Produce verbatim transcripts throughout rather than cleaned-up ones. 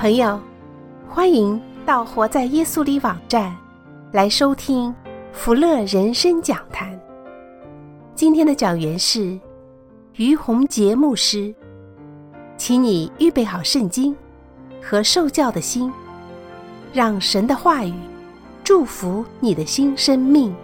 朋友，欢迎到活在耶稣里网站来收听福乐人生讲坛。今天的讲员是于洪杰牧师，请你预备好圣经和受教的心，让神的话语祝福你的新生命。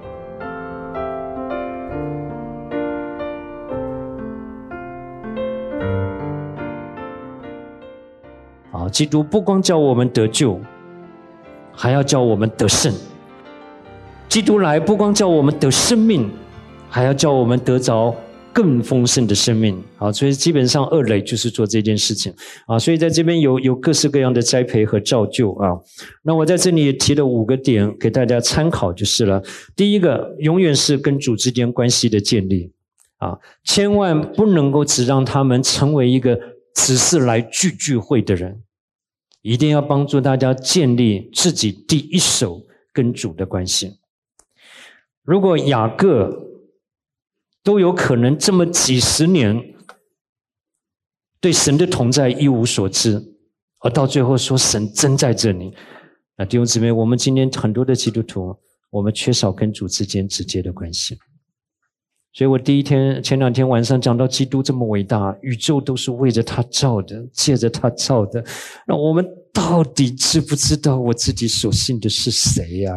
啊，基督不光叫我们得救，还要叫我们得胜。基督来不光叫我们得生命，还要叫我们得着更丰盛的生命。啊，所以基本上二垒就是做这件事情。啊，所以在这边有有各式各样的栽培和造就啊。那我在这里也提了五个点给大家参考就是了。第一个，永远是跟主之间关系的建立。啊，千万不能够只让他们成为一个只是来聚聚会的人，一定要帮助大家建立自己第一手跟主的关系。如果雅各都有可能这么几十年对神的同在一无所知，而到最后说神真在这里，那弟兄姊妹，我们今天很多的基督徒，我们缺少跟主之间直接的关系。所以我第一天前两天晚上讲到基督这么伟大，宇宙都是为着他造的，借着他造的，那我们到底知不知道我自己所信的是谁呀？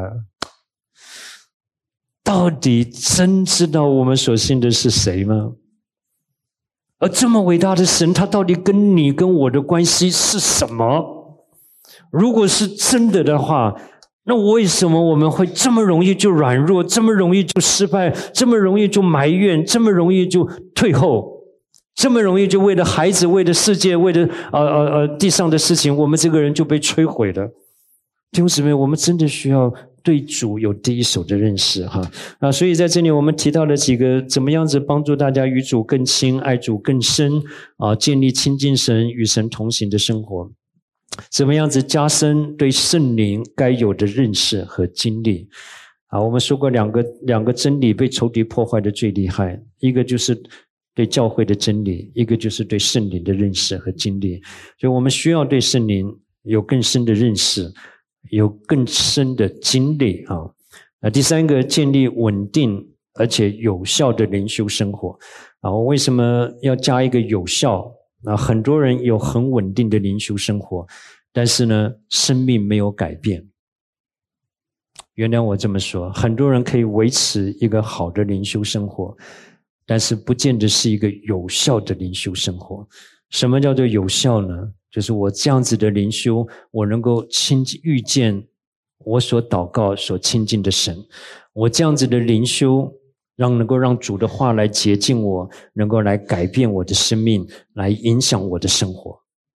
到底真知道我们所信的是谁吗？而这么伟大的神，他到底跟你跟我的关系是什么？如果是真的的话，那为什么我们会这么容易就软弱，这么容易就失败，这么容易就埋怨，这么容易就退后，这么容易就为了孩子，为了世界，为了呃呃呃地上的事情，我们这个人就被摧毁了。弟兄姊妹，我们真的需要对主有第一手的认识哈啊！所以在这里我们提到了几个怎么样子帮助大家与主更亲，爱主更深啊，建立亲近神、与神同行的生活。怎么样子加深对圣灵该有的认识和经历啊？我们说过两个两个真理被仇敌破坏的最厉害，一个就是对教会的真理，一个就是对圣灵的认识和经历。所以我们需要对圣灵有更深的认识，有更深的经历啊。那第三个，建立稳定而且有效的灵修生活啊。我为什么要加一个有效？那很多人有很稳定的灵修生活，但是呢，生命没有改变。原谅我这么说，很多人可以维持一个好的灵修生活，但是不见得是一个有效的灵修生活。什么叫做有效呢？就是我这样子的灵修，我能够亲遇见我所祷告所亲近的神。我这样子的灵修，让能够让主的话来洁净我，能够来改变我的生命，来影响我的生活。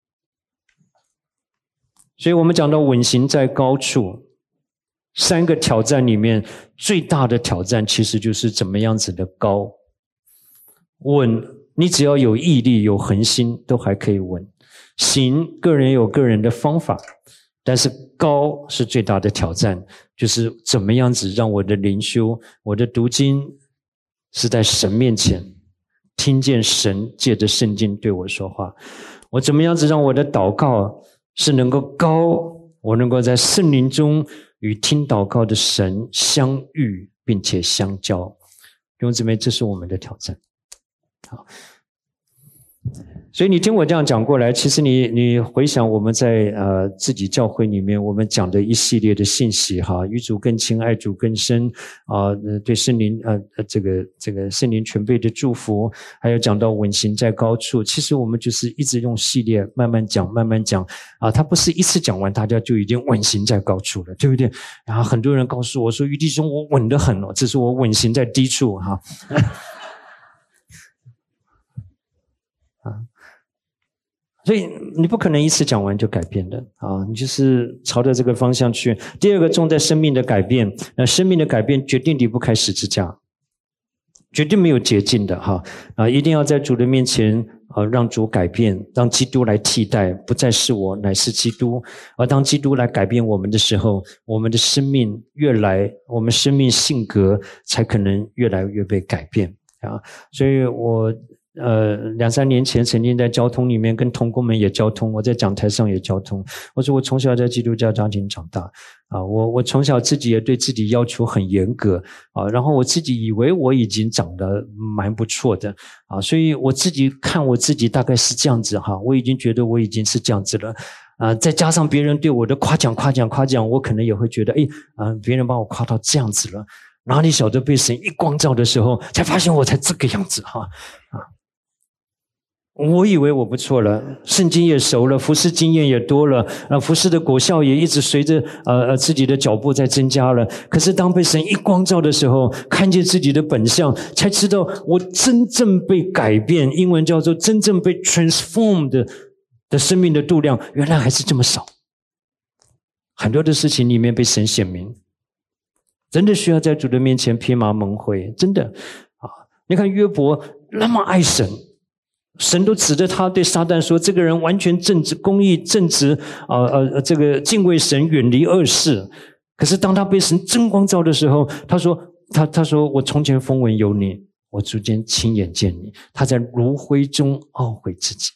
所以我们讲到稳行在高处，三个挑战里面最大的挑战其实就是怎么样子的高。稳，你只要有毅力有恒心都还可以稳。行，个人有个人的方法，但是高是最大的挑战，就是怎么样子让我的灵修，我的读经是在神面前听见神借着圣经对我说话，我怎么样子让我的祷告是能够高，我能够在圣灵中与听祷告的神相遇并且相交。弟兄姊妹，这是我们的挑战。好，所以你听我这样讲过来，其实你你回想我们在呃自己教会里面我们讲的一系列的信息哈，与主更亲，爱主更深啊、呃，对圣灵呃这个这个圣灵全备的祝福，还有讲到稳行在高处，其实我们就是一直用系列慢慢讲慢慢讲啊，它不是一次讲完大家就已经稳行在高处了，对不对？然后很多人告诉我说，于弟兄我稳得很哦，这是我稳行在低处哈。所以你不可能一次讲完就改变的啊！你就是朝着这个方向去。第二个，重在生命的改变。那生命的改变决定离不开十字架，绝对没有捷径的哈啊！一定要在主的面前啊，让主改变，让基督来替代，不再是我，乃是基督。而当基督来改变我们的时候，我们的生命越来，我们生命性格才可能越来越被改变啊！所以我呃，两三年前曾经在交通里面跟同工们也交通，我在讲台上也交通。我说我从小在基督教家庭长大啊，我我从小自己也对自己要求很严格啊，然后我自己以为我已经长得蛮不错的啊，所以我自己看我自己大概是这样子哈，我已经觉得我已经是这样子了啊，再加上别人对我的夸奖夸奖夸奖，我可能也会觉得诶啊，别人把我夸到这样子了，哪里晓得被神一光照的时候，才发现我才这个样子哈啊。我以为我不错了，圣经也熟了，服事经验也多了，啊，服事的果效也一直随着呃呃自己的脚步在增加了。可是当被神一光照的时候，看见自己的本相，才知道我真正被改变，英文叫做真正被 transformed 的, 的生命的度量，原来还是这么少。很多的事情里面被神显明，真的需要在主的面前披麻蒙灰，真的啊！你看约伯那么爱神。神都指着他对撒旦说：“这个人完全正直、公义、正直，啊呃这个敬畏神，远离恶事。”可是当他被神真光照的时候，他说：“他他说我从前风闻有你，我逐渐亲眼见你。”他在炉灰中懊悔自己。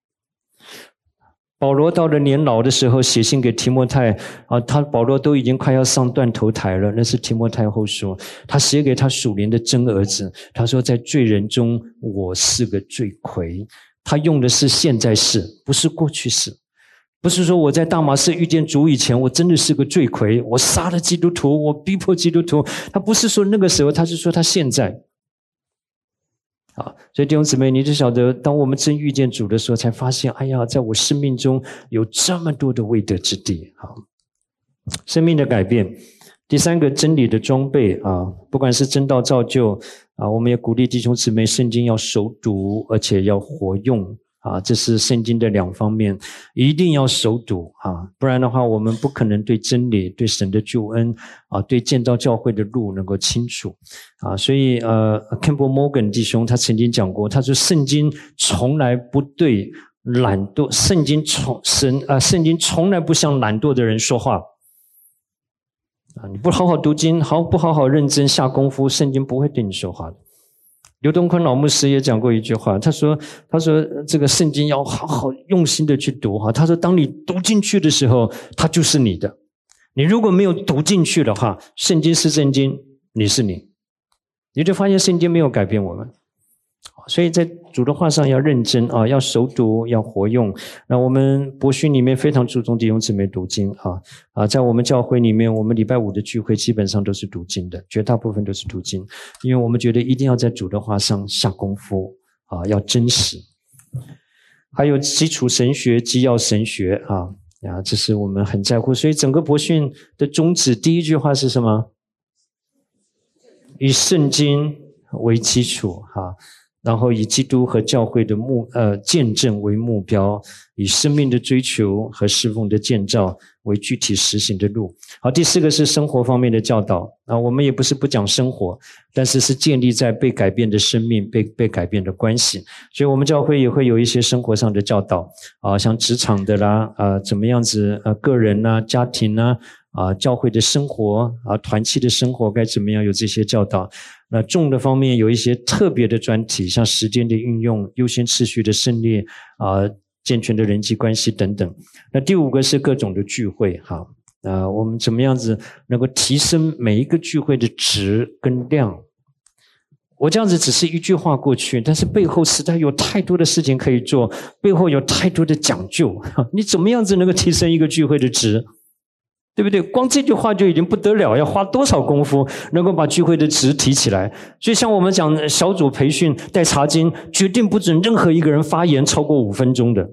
保罗到了年老的时候，写信给提摩太啊，他保罗都已经快要上断头台了。那是提摩太后书，他写给他属灵的真儿子，他说：“在罪人中，我是个罪魁。”他用的是现在式，不是过去式。不是说我在大马士遇见主以前，我真的是个罪魁，我杀了基督徒，我逼迫基督徒。他不是说那个时候，他是说他现在。啊，所以弟兄姊妹，你就晓得，当我们真遇见主的时候，才发现，哎呀，在我生命中有这么多的未得之地。好，生命的改变。第三个，真理的装备啊，不管是真道造就啊，我们也鼓励弟兄姊妹，圣经要熟读，而且要活用。啊，这是圣经的两方面，一定要熟读啊，不然的话，我们不可能对真理、对神的救恩啊，对建造教会的路能够清楚啊。所以呃 ，Campbell Morgan 弟兄他曾经讲过，他说圣经从来不对懒惰，圣经从神啊，圣经从来不向懒惰的人说话啊。你不好好读经，好不好好认真下功夫，圣经不会对你说话的。刘东坤老牧师也讲过一句话，他说他说这个圣经要好好用心的去读哈，他说当你读进去的时候，它就是你的。你如果没有读进去的话，圣经是圣经，你是你，你就发现圣经没有改变我们。所以在主的话上要认真啊，要熟读，要活用。那我们博训里面非常注重弟兄姊妹读经啊啊，在我们教会里面，我们礼拜五的聚会基本上都是读经的，绝大部分都是读经，因为我们觉得一定要在主的话上下功夫啊，要真实。还有基础神学、基要神学啊啊，这是我们很在乎。所以整个博训的宗旨，第一句话是什么？以圣经为基础哈。然后以基督和教会的目呃见证为目标，以生命的追求和侍奉的建造为具体实行的路。好，第四个是生活方面的教导啊，我们也不是不讲生活，但是是建立在被改变的生命、被被改变的关系。所以我们教会也会有一些生活上的教导啊，像职场的啦啊，怎么样子呃个人啦、家庭啦啊，教会的生活啊，团契的生活该怎么样，有这些教导。那重的方面有一些特别的专题，像时间的运用、优先次序的胜利啊、健全的人际关系等等。那第五个是各种的聚会哈啊，我们怎么样子能够提升每一个聚会的质跟量？我这样子只是一句话过去，但是背后实在有太多的事情可以做，背后有太多的讲究。你怎么样子能够提升一个聚会的质？对不对？光这句话就已经不得了，要花多少功夫能够把聚会的值提起来？所以像我们讲小组培训带查经，决定不准任何一个人发言超过五分钟的。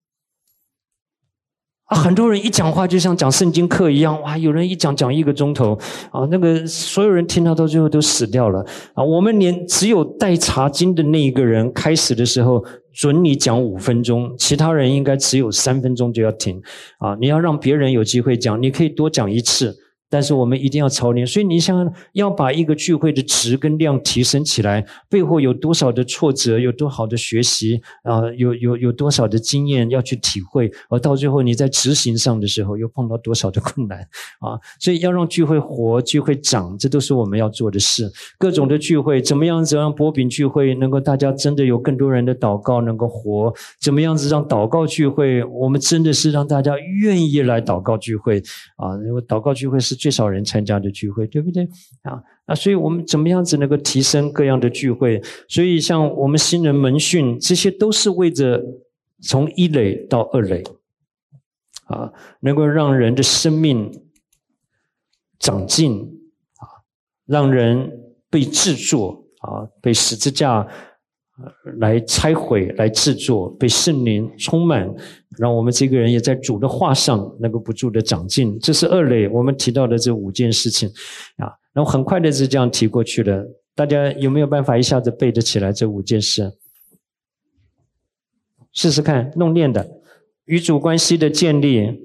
啊，很多人一讲话就像讲圣经课一样，哇，有人一讲讲一个钟头啊，那个所有人听到到最后都死掉了啊。我们连只有带查经的那一个人开始的时候准你讲五分钟，其他人应该只有三分钟就要停啊。你要让别人有机会讲，你可以多讲一次， 但是我们一定要操练。所以你想要把一个聚会的质跟量提升起来，背后有多少的挫折，有多好的学习啊、呃，有有有多少的经验要去体会，而到最后你在执行上的时候又碰到多少的困难啊！所以要让聚会活，聚会长，这都是我们要做的事。各种的聚会，怎么样子让波饼聚会能够大家真的有更多人的祷告能够活？怎么样子让祷告聚会，我们真的是让大家愿意来祷告聚会啊？因为祷告聚会是最少人参加的聚会，对不对啊？那所以我们怎么样子能够提升各样的聚会？所以像我们新人门训，这些都是为着从一垒到二垒啊，能够让人的生命长进啊，让人被制作啊，被十字架来拆毁，来制作，被圣灵充满，让我们这个人也在主的话上能够不住的长进。这是二垒我们提到的这五件事情啊，然后很快的是这样提过去了。大家有没有办法一下子背得起来这五件事？试试看，弄练的。与主关系的建立，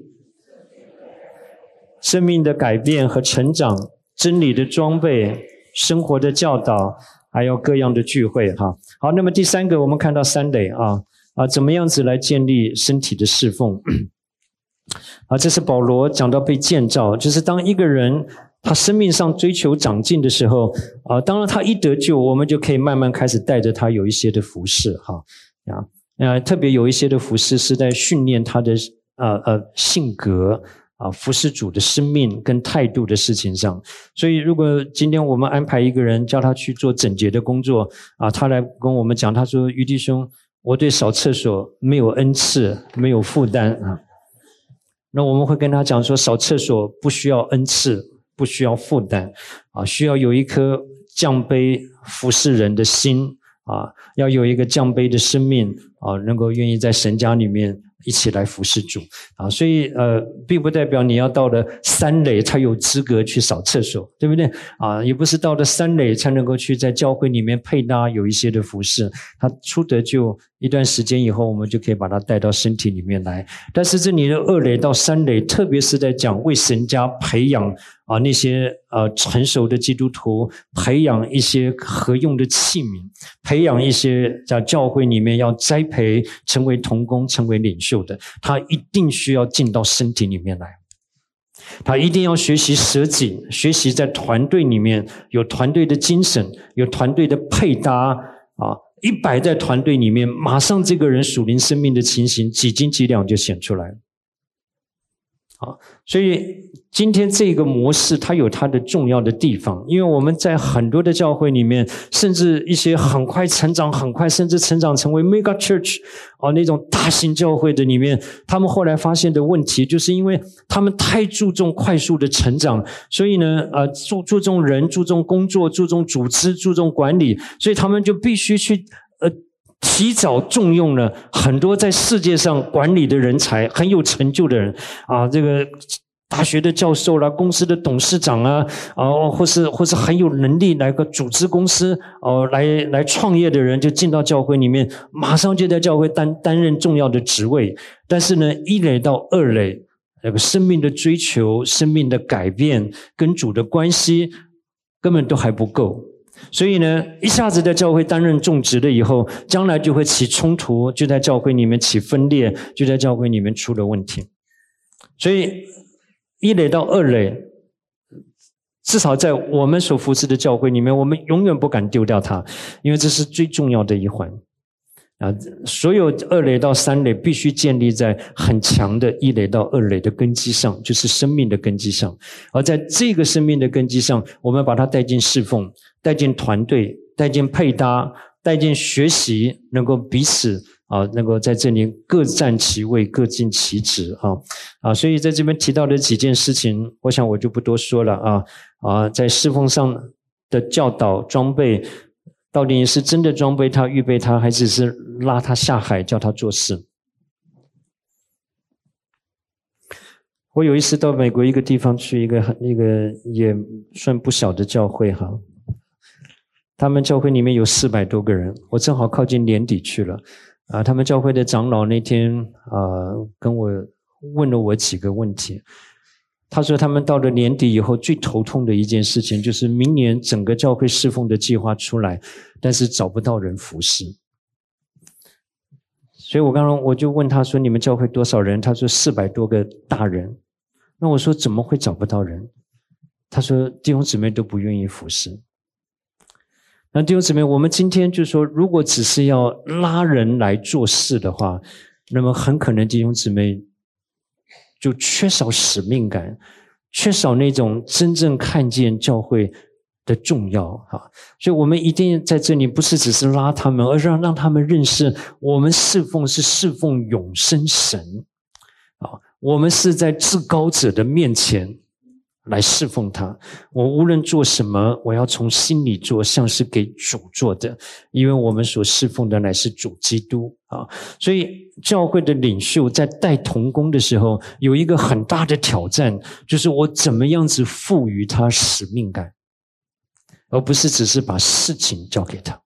生命的改变和成长，真理的装备，生活的教导，还有各样的聚会哈。好，那么第三个我们看到三垒啊啊，怎么样子来建立身体的侍奉啊？这是保罗讲到被建造，就是当一个人他生命上追求长进的时候啊，当然他一得救，我们就可以慢慢开始带着他有一些的服事哈啊。呃，特别有一些的服事是在训练他的呃呃性格啊，服事主的生命跟态度的事情上。所以，如果今天我们安排一个人叫他去做整洁的工作啊，他来跟我们讲，他说：“于弟兄，我对扫厕所没有恩赐，没有负担啊。”那我们会跟他讲说，扫厕所不需要恩赐，不需要负担啊，需要有一颗降卑服事人的心。啊，要有一个降卑的生命啊，能够愿意在神家里面一起来服侍主啊，所以呃，并不代表你要到了三垒才有资格去扫厕所，对不对啊？也不是到了三垒才能够去在教会里面配搭有一些的服侍。他出得救一段时间以后，我们就可以把他带到身体里面来。但是这里的二垒到三垒，特别是在讲为神家培养啊那些呃成熟的基督徒，培养一些合用的器皿，培养一些在教会里面要栽培成为同工、成为领袖的，他一定需要进到身体里面来。他一定要学习舍己，学习在团队里面有团队的精神，有团队的配搭啊，一摆在团队里面，马上这个人属灵生命的情形几斤几两就显出来了。啊，所以今天这个模式它有它的重要的地方，因为我们在很多的教会里面，甚至一些很快成长很快甚至成长成为 mega church 啊那种大型教会的里面，他们后来发现的问题就是因为他们太注重快速的成长，所以呢呃注注重人，注重工作，注重组织，注重管理，所以他们就必须去呃提早重用了很多在世界上管理的人才，很有成就的人啊，这个大学的教授啦，公司的董事长啊，啊，或是或是很有能力来个组织公司哦、啊，来来创业的人就进到教会里面，马上就在教会担担任重要的职位。但是呢，一垒到二垒，那个生命的追求、生命的改变跟主的关系根本都还不够。所以呢，一下子在教会担任重职了以后，将来就会起冲突，就在教会里面起分裂，就在教会里面出了问题。所以一垒到二垒，至少在我们所服侍的教会里面，我们永远不敢丢掉它，因为这是最重要的一环啊！所有二垒到三垒必须建立在很强的一垒到二垒的根基上，就是生命的根基上。而在这个生命的根基上，我们把它带进侍奉，带进团队，带进配搭，带进学习，能够彼此啊，能够在这里各占其位，各尽其职啊啊！所以在这边提到的几件事情，我想我就不多说了啊啊，在侍奉上的教导装备，到底是真的装备他、预备他，还只是拉他下海叫他做事？我有一次到美国一个地方去，一个一个也算不小的教会哈。他们教会里面有四百多个人，我正好靠近年底去了啊。他们教会的长老那天啊跟我问了我几个问题， 他说他们到了年底以后最头痛的一件事情就是明年整个教会侍奉的计划出来，但是找不到人服侍。所以我刚刚我就问他说你们教会多少人？他说四百多个大人。那我说怎么会找不到人？他说弟兄姊妹都不愿意服侍。那弟兄姊妹，我们今天就说如果只是要拉人来做事的话，那么很可能弟兄姊妹就缺少使命感，缺少那种真正看见教会的重要啊！所以我们一定在这里不是只是拉他们，而是让让他们认识我们侍奉是侍奉永生神啊！我们是在至高者的面前来侍奉他，我无论做什么，我要从心里做，像是给主做的，因为我们所侍奉的乃是主基督啊！所以教会的领袖在带同工的时候，有一个很大的挑战，就是我怎么样子赋予他使命感，而不是只是把事情交给他。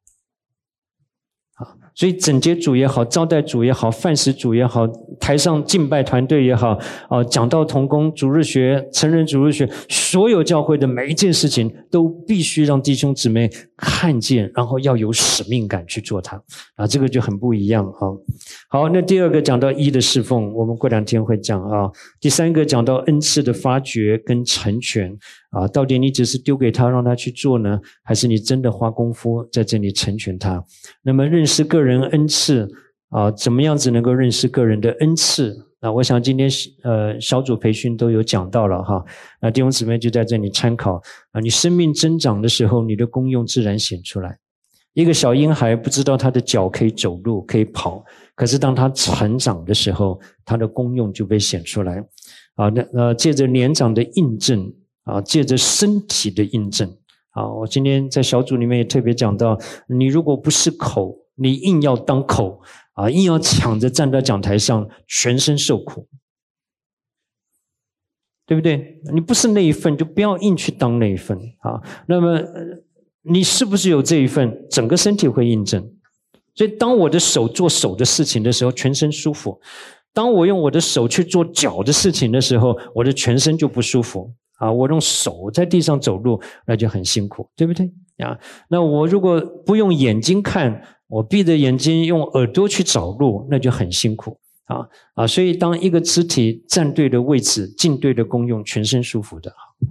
所以整洁组也好，招待组也好，饭食组也好，台上敬拜团队也好，啊，讲道同工、主日学、成人主日学，所有教会的每一件事情都必须让弟兄姊妹看见，然后要有使命感去做它啊，这个就很不一样啊。好，那第二个讲到一的侍奉，我们过两天会讲啊。第三个讲到恩赐的发掘跟成全啊，到底你只是丢给他让他去做呢，还是你真的花功夫在这里成全他？那么认识个人恩赐啊，怎么样子能够认识个人的恩赐？那我想今天呃小组培训都有讲到了哈，那弟兄姊妹就在这里参考啊。你生命增长的时候，你的功用自然显出来。一个小婴孩不知道他的脚可以走路可以跑，可是当他成长的时候，他的功用就被显出来啊。那呃借着年长的印证啊，借着身体的印证啊，我今天在小组里面也特别讲到，你如果不是口，你硬要当口啊，硬要抢着站在讲台上，全身受苦，对不对？你不是那一份，就不要硬去当那一份啊。那么你是不是有这一份，整个身体会印证。所以当我的手做手的事情的时候，全身舒服；当我用我的手去做脚的事情的时候，我的全身就不舒服啊。我用手在地上走路，那就很辛苦，对不对啊？那我如果不用眼睛看，我闭着眼睛用耳朵去找路，那就很辛苦啊啊！所以当一个肢体站对的位置，尽对的功用，全身舒服的。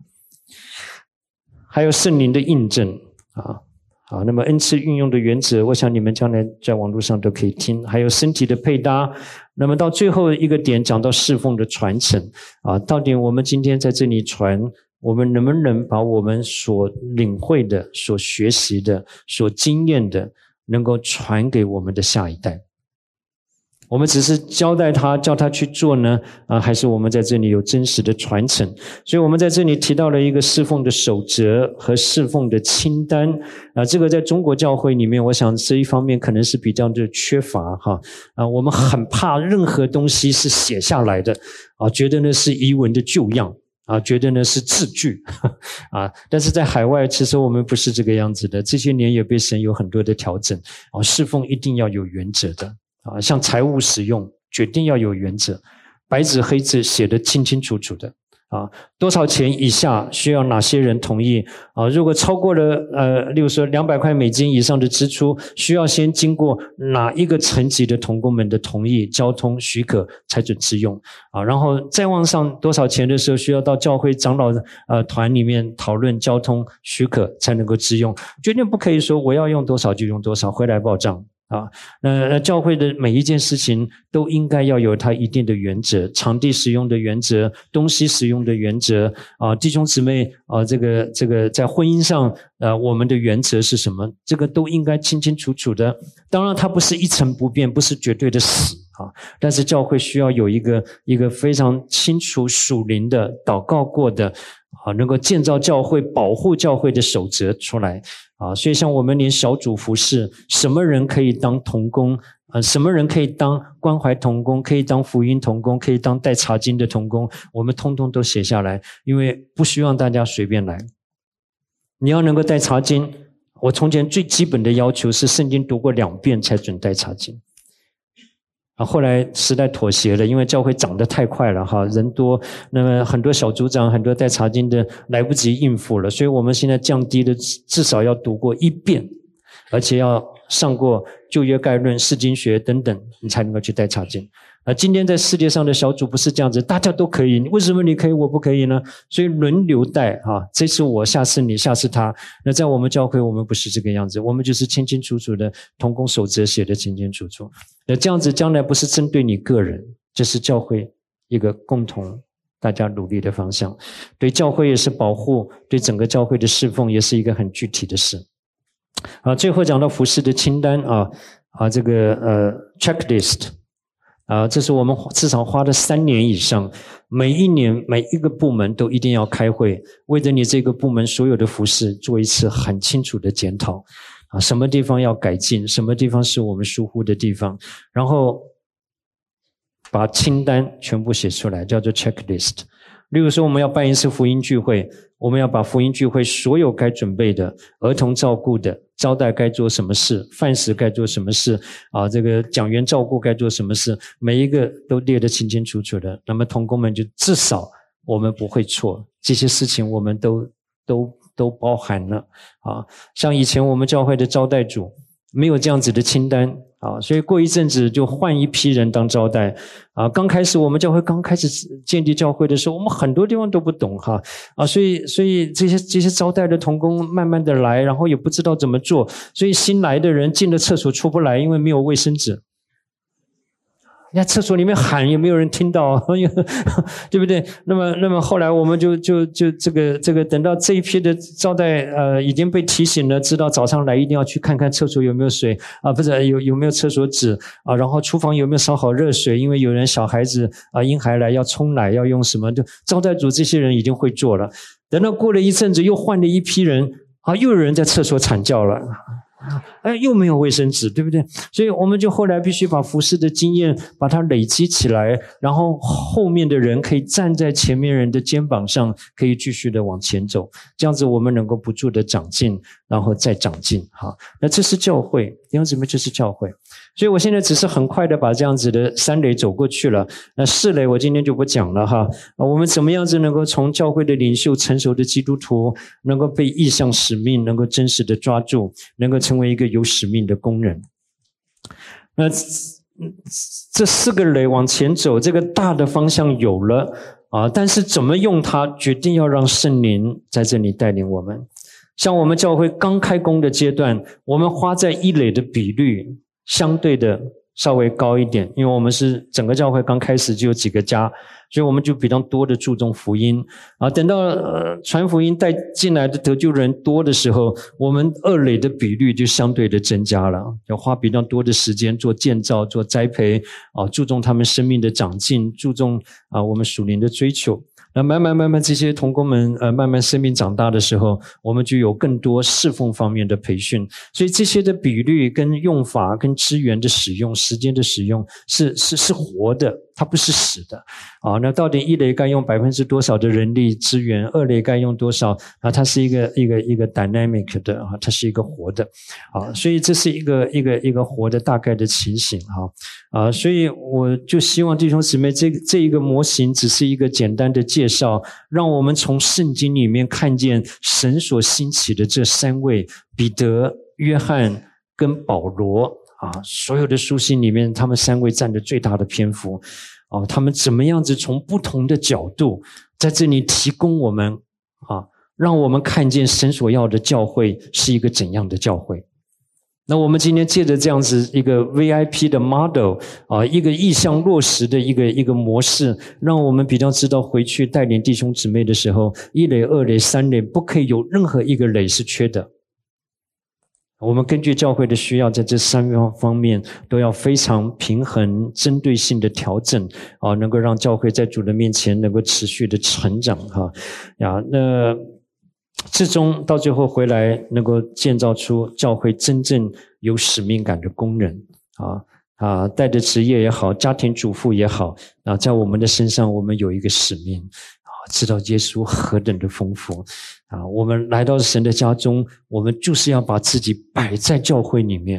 还有圣灵的印证啊，好，那么恩赐运用的原则，我想你们将来在网络上都可以听。还有身体的配搭，那么到最后一个点讲到侍奉的传承啊，到底我们今天在这里传，我们能不能把我们所领会的、所学习的、所经验的，能够传给我们的下一代？我们只是交代他，叫他去做呢，啊，还是我们在这里有真实的传承？所以我们在这里提到了一个侍奉的守则和侍奉的清单啊，这个在中国教会里面，我想这一方面可能是比较的缺乏哈啊，我们很怕任何东西是写下来的啊，觉得呢是遗文的旧样。啊，觉得呢是字句啊，但是在海外，其实我们不是这个样子的。这些年也被神有很多的调整啊，侍奉一定要有原则的啊，像财务使用，决定要有原则，白纸黑字写得清清楚楚的啊，多少钱以下需要哪些人同意啊？如果超过了呃，例如说两百块美金以上的支出，需要先经过哪一个层级的同工们的同意、交通许可才准支用啊？然后再往上多少钱的时候，需要到教会长老呃团里面讨论交通许可才能够支用，绝对不可以说我要用多少就用多少，回来报账。啊，那教会的每一件事情都应该要有它一定的原则，场地使用的原则，东西使用的原则啊，弟兄姊妹啊，这个这个在婚姻上，呃，我们的原则是什么？这个都应该清清楚楚的。当然，它不是一成不变，不是绝对的死啊，但是教会需要有一个一个非常清楚属灵的祷告过的啊，能够建造教会、保护教会的守则出来。啊，所以像我们连小组服事，什么人可以当同工？呃，什么人可以当关怀同工？可以当福音同工？可以当带查经的同工？我们通通都写下来，因为不希望大家随便来。你要能够带查经，我从前最基本的要求是圣经读过两遍才准带查经。 啊，后来时代妥协了，因为教会长得太快了哈，人多，那么很多小组长、很多带查经的来不及应付了，所以我们现在降低的至少要读过一遍，而且要上过旧约概论、释经学等等，你才能够去带查经。啊，今天在世界上的小组不是这样子，大家都可以，为什么你可以我不可以呢？所以轮流带啊，这次我，下次你，下次他。那在我们教会，我们不是这个样子，我们就是清清楚楚的同工守则写得清清楚楚。那这样子将来不是针对你个人，这是教会一个共同大家努力的方向。对教会也是保护，对整个教会的侍奉也是一个很具体的事。啊，最后讲到服事的清单啊啊，这个呃 checklist。啊，这是我们至少花了三年以上，每一年每一个部门都一定要开会，为着你这个部门所有的服事做一次很清楚的检讨，啊，什么地方要改进，什么地方是我们疏忽的地方，然后把清单全部写出来，叫做 checklist。例如说，我们要办一次福音聚会，我们要把福音聚会所有该准备的、儿童照顾的、招待该做什么事、饭食该做什么事啊，这个讲员照顾该做什么事，每一个都列得清清楚楚的。那么同工们就至少我们不会错，这些事情我们都都都包含了啊。像以前我们教会的招待组没有这样子的清单啊，所以过一阵子就换一批人当招待啊。刚开始我们教会刚开始建立教会的时候，我们很多地方都不懂哈啊，所以所以这些这些招待的同工慢慢的来，然后也不知道怎么做，所以新来的人进了厕所出不来，因为没有卫生纸。你在厕所里面喊也没有人听到，对不对？那么，那么后来我们就就就这个这个等到这一批的招待呃已经被提醒了，知道早上来一定要去看看厕所有没有水啊，不是有有没有厕所纸啊，然后厨房有没有烧好热水，因为有人小孩子啊婴孩来要冲奶要用什么，就招待组这些人已经会做了。等到过了一阵子，又换了一批人啊，又有人在厕所惨叫了。哎，又没有卫生纸，对不对？所以我们就后来必须把服事的经验把它累积起来，然后后面的人可以站在前面人的肩膀上，可以继续的往前走，这样子我们能够不住的长进，然后再长进。好，那这是教会，弟兄姊妹，这是教会。所以我现在只是很快的把这样子的三垒走过去了，那四垒我今天就不讲了哈。我们怎么样子能够从教会的领袖、成熟的基督徒，能够被意向使命，能够真实的抓住，能够成为一个有使命的工人。那这四个垒往前走，这个大的方向有了啊，但是怎么用它，决定要让圣灵在这里带领我们。像我们教会刚开工的阶段，我们花在一垒的比率相对的稍微高一点，因为我们是整个教会刚开始就有几个家，所以我们就比较多的注重福音啊。等到呃传福音带进来的得救人多的时候，我们二垒的比率就相对的增加了，要花比较多的时间做建造、做栽培啊，注重他们生命的长进，注重啊我们属灵的追求。那慢慢慢慢这些同工们呃慢慢生命长大的时候，我们就有更多侍奉方面的培训，所以这些的比率跟用法跟资源的使用、时间的使用是是是活的，它不是死的啊。那到底一垒该用百分之多少的人力资源，二垒该用多少啊？它是一个一个一个 dynamic 的啊，它是一个活的啊，所以这是一个一个一个活的大概的情形哈啊，所以我就希望弟兄姊妹，这这一个模型只是一个简单的介绍，让我们从圣经里面看见神所兴起的这三位彼得、约翰跟保罗啊，所有的书信里面，他们三位占着最大的篇幅啊，他们怎么样子从不同的角度在这里提供我们啊，让我们看见神所要的教会是一个怎样的教会。那我们今天借着这样子一个 V I P 的 model 啊，一个意向落实的一个一个模式，让我们比较知道回去带领弟兄姊妹的时候，一垒、二垒、三垒不可以有任何一个垒是缺的。我们根据教会的需要，在这三方面都要非常平衡、针对性的调整啊，能够让教会在主的面前能够持续的成长哈呀。那最终到最后回来，能够建造出教会真正有使命感的工人啊啊，带着职业也好，家庭主妇也好啊，在我们的身上，我们有一个使命啊，知道耶稣何等的丰富啊！我们来到神的家中，我们就是要把自己摆在教会里面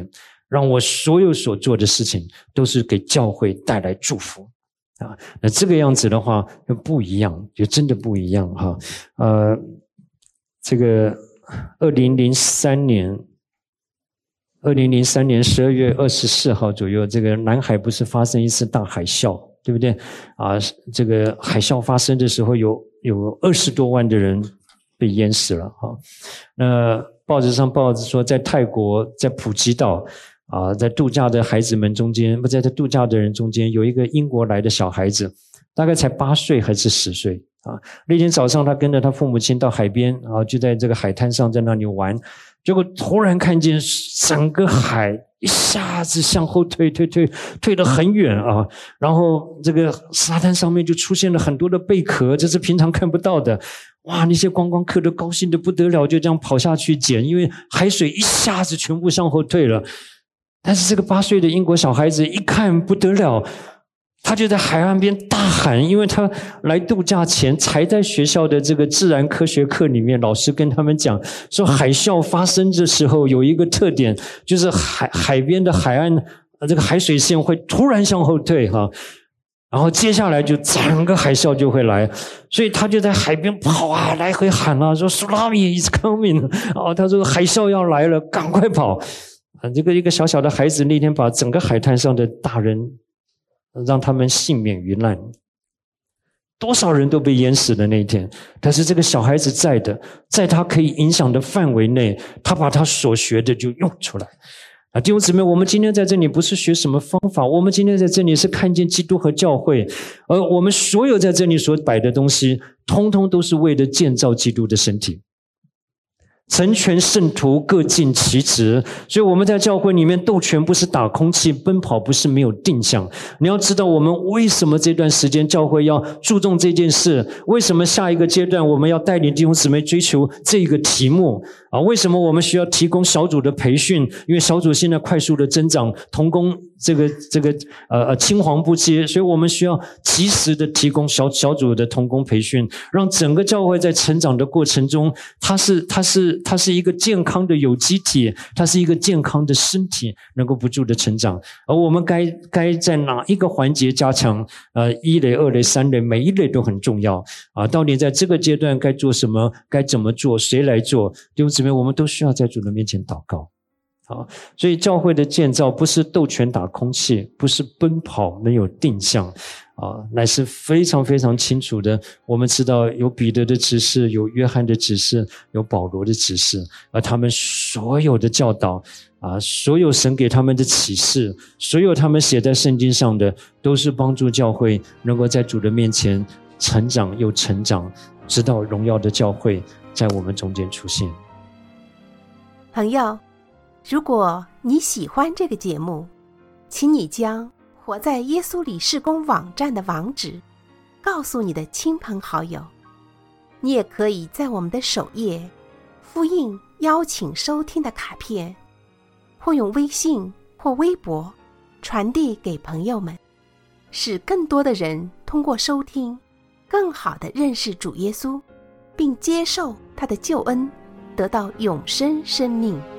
让我所有所做的事情都是给教会带来祝福啊。那这个样子的话就不一样，就真的不一样哈。呃，这个二零零三年二零零三年十二月二十四号左右，这个南海不是发生一次大海啸，对不对啊？这个海啸发生的时候有有二十多万的人被淹死了哈。那报纸上报纸说，在泰国，在普吉岛啊，在度假的孩子们中间，不在在度假的人中间，有一个英国来的小孩子，大概才八岁还是十岁啊。那天早上，他跟着他父母亲到海边啊，就在这个海滩上在那里玩，结果突然看见整个海一下子向后退，退退退得很远啊，然后这个沙滩上面就出现了很多的贝壳，这是平常看不到的。哇，那些观光客都高兴得不得了，就这样跑下去捡，因为海水一下子全部向后退了。但是这个八岁的英国小孩子一看不得了，他就在海岸边大喊，因为他来度假前才在学校的这个自然科学课里面，老师跟他们讲说，海啸发生的时候有一个特点，就是海海边的海岸这个海水线会突然向后退哈。然后接下来就整个海啸就会来，所以他就在海边跑啊，来回喊啊，说 Tsunami is coming 啊，他说海啸要来了，赶快跑！啊，这个一个小小的孩子那天把整个海滩上的大人让他们幸免于难，多少人都被淹死的那一天，但是这个小孩子在的，在他可以影响的范围内，他把他所学的就用出来。啊，弟兄姊妹，我们今天在这里不是学什么方法，我们今天在这里是看见基督和教会，而我们所有在这里所摆的东西，通通都是为了建造基督的身体。成全圣徒各尽其职，所以我们在教会里面斗拳不是打空气，奔跑不是没有定向。你要知道我们为什么这段时间教会要注重这件事，为什么下一个阶段我们要带领弟兄姊妹追求这个题目啊？为什么我们需要提供小组的培训？因为小组现在快速的增长，同工这个这个呃呃青黄不接，所以我们需要及时的提供小小组的同工培训，让整个教会在成长的过程中，它是它是它是一个健康的有机体，它是一个健康的身体，能够不住的成长。而我们该该在哪一个环节加强？呃，一类、二类、三类，每一类都很重要啊。到底在这个阶段该做什么？该怎么做？谁来做？弟兄姊妹，我们都需要在主的面前祷告。好，所以教会的建造不是斗拳打空气，不是奔跑没有定向啊，乃是非常非常清楚的。我们知道有彼得的指示，有约翰的指示，有保罗的指示，而他们所有的教导啊，所有神给他们的启示，所有他们写在圣经上的，都是帮助教会能够在主的面前成长又成长，直到荣耀的教会在我们中间出现。 朋友，如果你喜欢这个节目，请你将活在耶稣里事工网站的网址告诉你的亲朋好友。你也可以在我们的首页复印邀请收听的卡片，或用微信或微博传递给朋友们，使更多的人通过收听更好地认识主耶稣，并接受他的救恩，得到永生生命。